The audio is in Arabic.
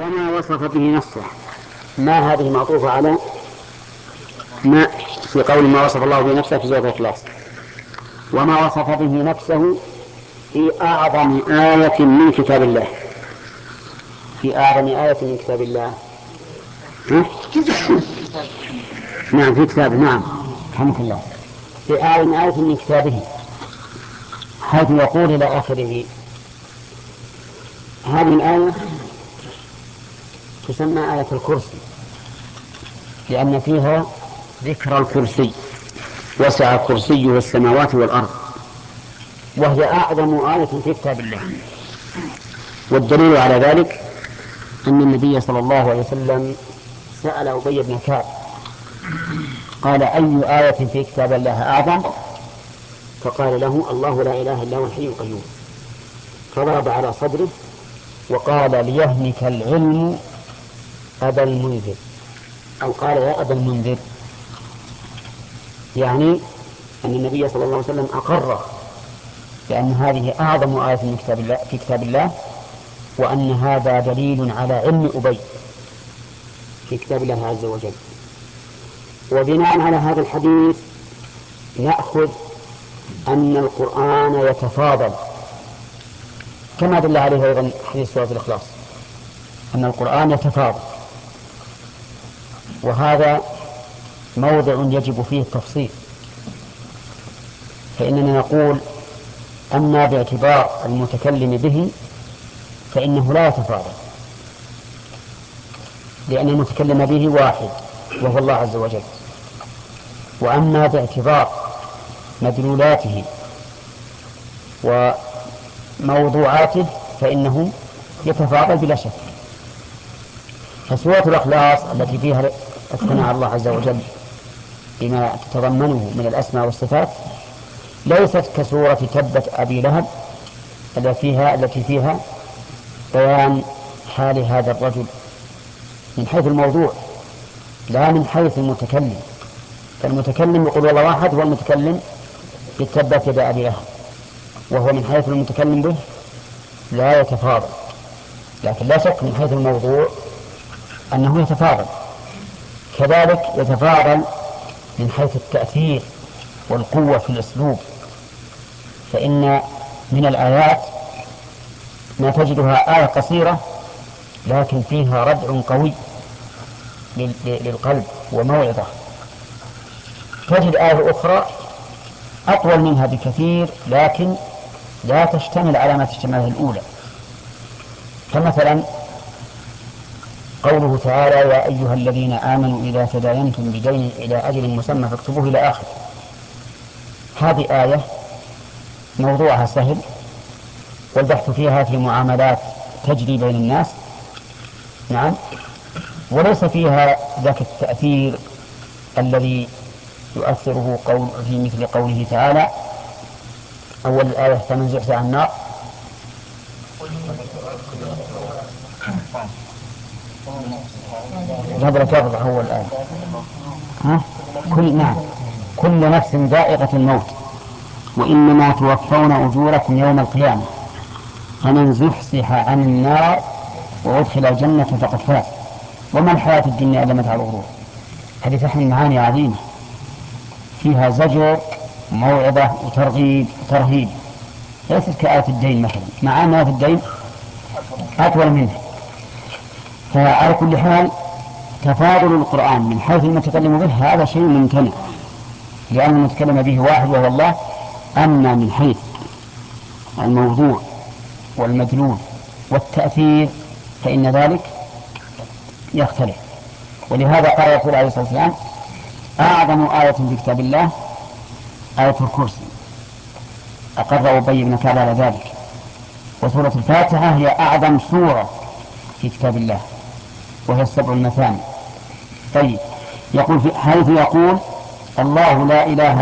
وما وصف به نفسه. ما هذه معطوفة على ما في قول ما وصف الله به نفسه في سورة الإخلاص. وما وصف به نفسه في أعظم آية من كتاب الله. في أعظم آية من كتاب الله. نعم في كتابه. نعم رحمك الله. في أعظم آية من كتابه حيث يقول إلى آخره. هذه الآية تسمى آية الكرسي لأن فيها ذكر الكرسي. وسع كرسيه السماوات والأرض، وهي أعظم آية في كتاب الله. والدليل على ذلك أن النبي صلى الله عليه وسلم سأل أبي بن كعب قال أي آية في كتاب الله أعظم؟ فقال له الله لا إله إلا هو الحي القيوم. فضرب على صدره وقال ليهنك العلم أبا المنذر، أو قال يا أبا المنذر، يعني أن النبي صلى الله عليه وسلم أقر بأن هذه أعظم آية في كتاب الله، وأن هذا دليل على علم أبي في كتاب الله عز وجل. وبناء على هذا الحديث نأخذ أن القرآن يتفاضل، كما دل عليه أيضا حديث سورة الإخلاص أن القرآن يتفاضل، وهذا موضع يجب فيه التفصيل. فإننا نقول أما باعتبار المتكلم به فإنه لا يتفاضل، لأن المتكلم به واحد وهو الله عز وجل. وأما باعتبار مدلولاته وموضوعاته فإنه يتفاضل بلا شك. فسورة الإخلاص التي فيها الثناء على الله عز وجل بما تتضمنه من الأسماء والصفات ليست كسورة تبت أبي لهب التي فيها بيان حال هذا الرجل من حيث الموضوع لا من حيث المتكلم. فالمتكلم يقول والله واحد، والمتكلم تبت يد أبي لهب، وهو من حيث المتكلم به لا يتفاضل. لكن لا شك من حيث الموضوع أنه يتفاضل. كذلك يتفاضل من حيث التأثير والقوة في الأسلوب، فإن من الآيات ما تجدها آية قصيرة لكن فيها ردع قوي للقلب وموعظة. تجد آية أخرى أطول منها بكثير لكن لا تشتمل على ما تشتمله الأولى. فمثلا قوله تعالى يا أيها الذين آمنوا إذا تداينتم بدين إلى أجل مسمى فاكتبوه إلى آخر. هذه آية موضوعها سهل والبحث فيها في معاملات تجري بين الناس، نعم، وليس فيها ذاك التأثير الذي يؤثره في مثل قوله تعالى أول الآية فمن زحزح عن النار قبل تفضح هو الآية كل نفس ذائقة الموت وإنما توفون أجوركم يوم القيامة فمن زحزح عن النار وأدخل الجنة فقد فاز وما الحياة الدنيا إلا متاع الغرور. هذه تحمل معاني عظيمة فيها زجر وموعظة وترغيب وترهيب، ليست كآية الدين مثلا، مع أن آية الدين أطول منها. فعلى كل حال تفاضل القرآن من حيث المتكلم به هذا شيء ممتنع، لأن المتكلم به واحد وهو الله. أما من حيث الموضوع والمدلول والتأثير فإن ذلك يختلف. ولهذا قال الرسول عليه الصلاة والسلام أعظم آية في كتاب الله آية الكرسي، أقر أبي بن كعب على ذلك. وسورة الفاتحة هي أعظم سورة في كتاب الله وهي السبع المثاني. طيب، يقول حيث يقول الله لا إله